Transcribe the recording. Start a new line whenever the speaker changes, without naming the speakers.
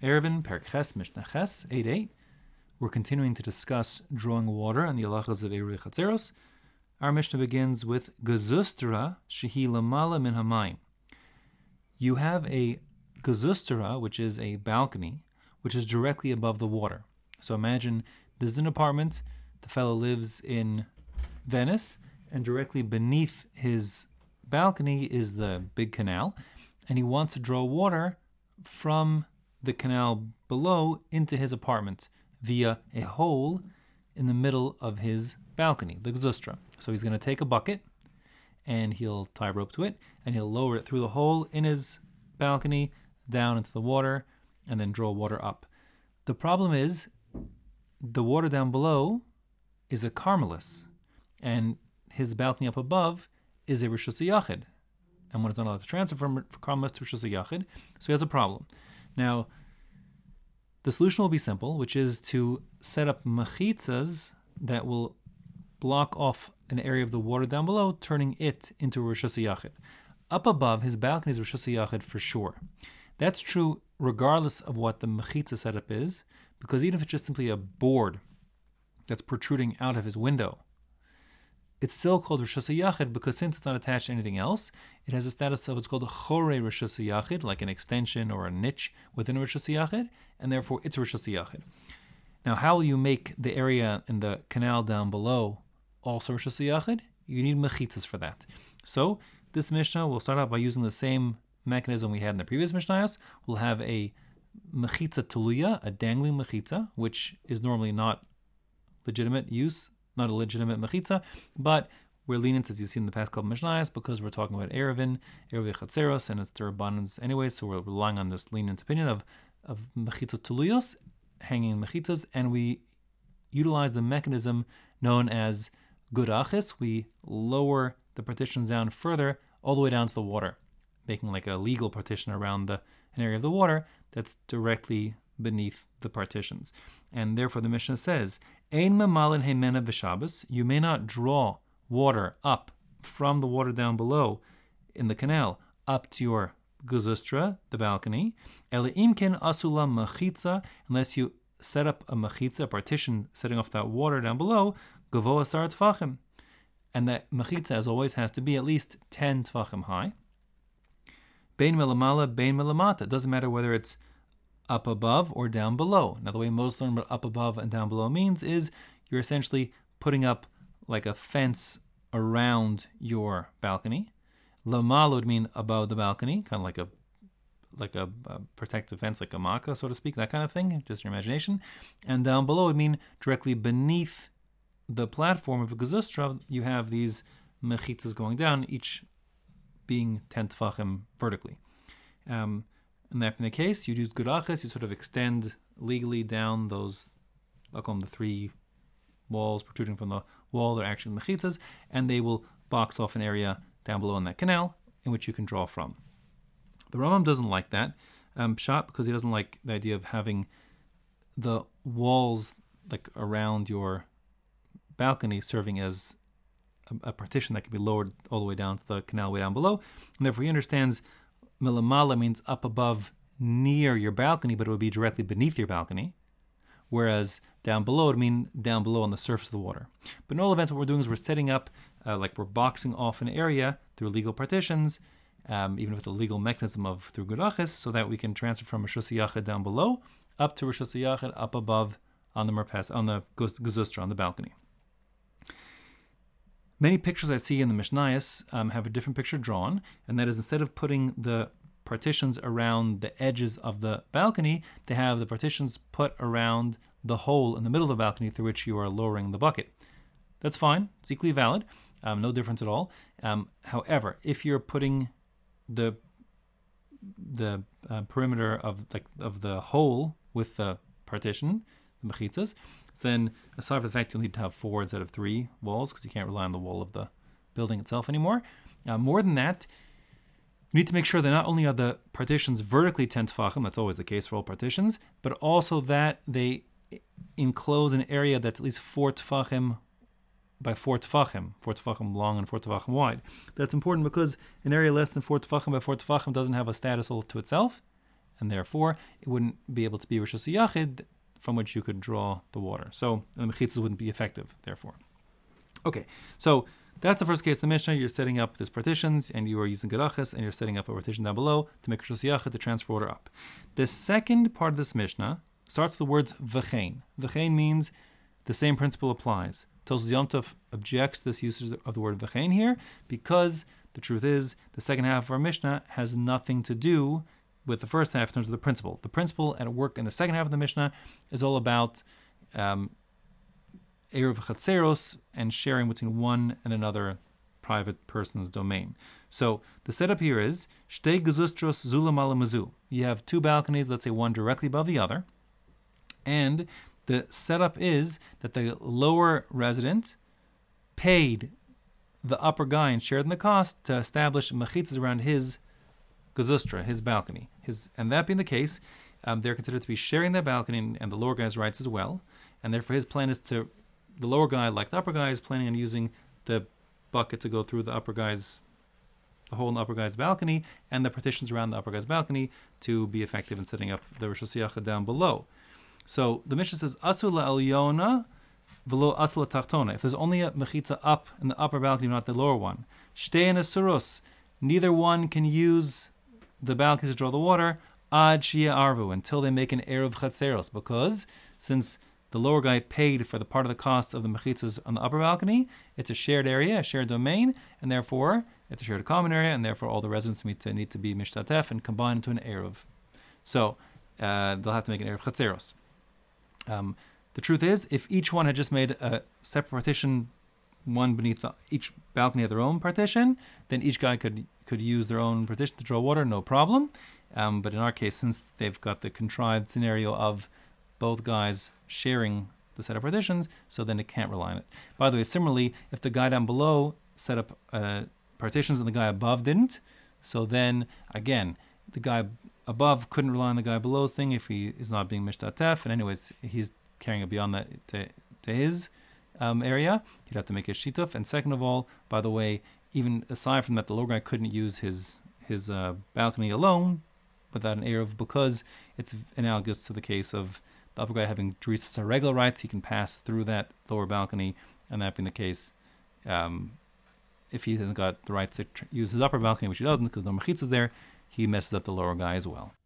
Erevin, Perek Ches, Mishnah Ches, 8.8. We're continuing to discuss drawing water and the halachas of Eruv Chatzeros. Our Mishnah begins with Gezustra Shehi Lamala Min Hamayim. You have a Gezustra, which is a balcony, which is directly above the water. So imagine this is an apartment, the fellow lives in Venice, and directly beneath his balcony is the big canal, and he wants to draw water from the canal below into his apartment via a hole in the middle of his balcony, the Gezustra. So he's going to take a bucket, and he'll tie a rope to it, and he'll lower it through the hole in his balcony down into the water, and then draw water up. The problem is, the water down below is a Carmelis, and his balcony up above is a Rishus Yachid, and one is not allowed to transfer from Carmelis to Rishus Yachid, so he has a problem. Now, the solution will be simple, which is to set up mechitzas that will block off an area of the water down below, turning it into Rishus Yachid. Up above, his balcony is Rishus Yachid for sure. That's true regardless of what the mechitza setup is, because even if it's just simply a board that's protruding out of his window, it's still called Rishus Yachid because since it's not attached to anything else, it has a status of what's called a Chorei Rishus Yachid, like an extension or a niche within a Rishus Yachid, and therefore it's a Rishus Yachid. Now, how will you make the area in the canal down below also Rishus Yachid? You need mechitzas for that. So this Mishnah will start out by using the same mechanism we had in the previous Mishnayos. We'll have a mechitza tuluya, a dangling mechitza, which is normally not legitimate use, not a legitimate mechitza, but we're lenient, as you've seen in the past couple of Mishnayos, because we're talking about Eruv Chatzeros, and it's D'Rabbanans anyway, so we're relying on this lenient opinion of mechitza tuluyos, hanging mechitzas, and we utilize the mechanism known as gudachis. We lower the partitions down further, all the way down to the water, making like a legal partition around an area of the water that's directly beneath the partitions. And therefore the Mishnah says, Ein memalin heimena b'Shabbos, you may not draw water up from the water down below in the canal up to your Gezustra, the balcony, Ele imken asula mechitza, unless you set up a mechitza, a partition setting off that water down below, gavo asar tfachim. And that mechitza, as always, has to be at least 10 tfachim high. Bein melamala, bein melamata. It doesn't matter whether it's up above or down below. Now, the way most learn what up above and down below means is you're essentially putting up like a fence around your balcony. Lamala would mean above the balcony, kind of like a protective fence, like a makkah, so to speak, that kind of thing, just your imagination. And down below would mean directly beneath the platform of a Gezustra, you have these mechitzas going down, each being 10 tefachim vertically. In that being the case, you'd use gudachis, you sort of extend legally down those, I'll call them the 3 walls protruding from the wall, they're actually mechitzas, and they will box off an area down below in that canal in which you can draw from. The Rambam doesn't like that pshat because he doesn't like the idea of having the walls like around your balcony serving as a partition that can be lowered all the way down to the canal way down below. And therefore he understands milamala means up above near your balcony, but it would be directly beneath your balcony. Whereas down below would mean down below on the surface of the water. But in all events, what we're doing is we're setting up, like we're boxing off an area through legal partitions, even with a legal mechanism of through gudachis, so that we can transfer from Rishus Yachid down below up to Rishus Yachid up above on the merpes, on the Gezustra, on the balcony. Many pictures I see in the Mishnayos have a different picture drawn, and that is instead of putting the partitions around the edges of the balcony, they have the partitions put around the hole in the middle of the balcony through which you are lowering the bucket. That's fine. It's equally valid. No difference at all. However, if you're putting the perimeter of the hole with the partition, the mechitzas, then aside from the fact you'll need to have 4 instead of 3 walls because you can't rely on the wall of the building itself anymore. More than that, you need to make sure that not only are the partitions vertically 10 tefachim, that's always the case for all partitions, but also that they enclose an area that's at least 4 tefachim by 4 tefachim long and 4 tefachim wide. That's important because an area less than 4 tefachim by 4 tefachim doesn't have a status all to itself. and therefore it wouldn't be able to be Rishus Yachid from which you could draw the water. So the mechitzas wouldn't be effective, therefore. Okay, so that's the first case of the Mishnah. You're setting up these partitions, and you are using Gerachas, and you're setting up a partition down below to make Rishus Yachid to transfer water up. The second part of this Mishnah starts with the words V'chein. V'chein means the same principle applies. Tosfos Yom Tov objects to this usage of the word V'chein here because the truth is the second half of our Mishnah has nothing to do with the first half in terms of the principle. The principle at work in the second half of the Mishnah is all about Eruv Chatzeros and sharing between one and another private person's domain. So the setup here is Shtei Gezustros Zulam Ala Mazu. You have two balconies, let's say one directly above the other, and the setup is that the lower resident paid the upper guy and shared in the cost to establish mechitzas around his Gezustra, his balcony. And that being the case, they're considered to be sharing that balcony and the lower guy's rights as well. And therefore his plan is the lower guy, like the upper guy, is planning on using the bucket to go through the hole in the upper guy's balcony and the partitions around the upper guy's balcony to be effective in setting up the Rishus Yachid down below. So the Mishnah says, Asul la'elyona v'lo asul la'tachtona. If there's only a mechitza up in the upper balcony, not the lower one, shtei nesurus, neither one can use the balcony to draw the water, ad shia arvu, until they make an eruv chatzeros, because since the lower guy paid for the part of the cost of the mechitzas on the upper balcony, it's a shared area, a shared domain, and therefore it's a shared common area, and therefore all the residents need to be mishtatef and combine into an eruv. So they'll have to make an eruv chatzeros. The truth is, if each one had just made a separate partition, one beneath each balcony had their own partition, then each guy could use their own partition to draw water, no problem. But in our case, since they've got the contrived scenario of both guys sharing the set of partitions, so then it can't rely on it. By the way, similarly, if the guy down below set up partitions and the guy above didn't, so then, again, the guy above couldn't rely on the guy below's thing if he is not being mishtatef, and anyways, he's carrying it beyond that to his area, he'd have to make a shituf. And second of all, by the way, even aside from that, the lower guy couldn't use his balcony alone without an eruv, because it's analogous to the case of the upper guy having drisas regular rights. He can pass through that lower balcony, and that being the case, if he hasn't got the rights to use his upper balcony, which he doesn't because no mechitzas is there, he messes up the lower guy as well.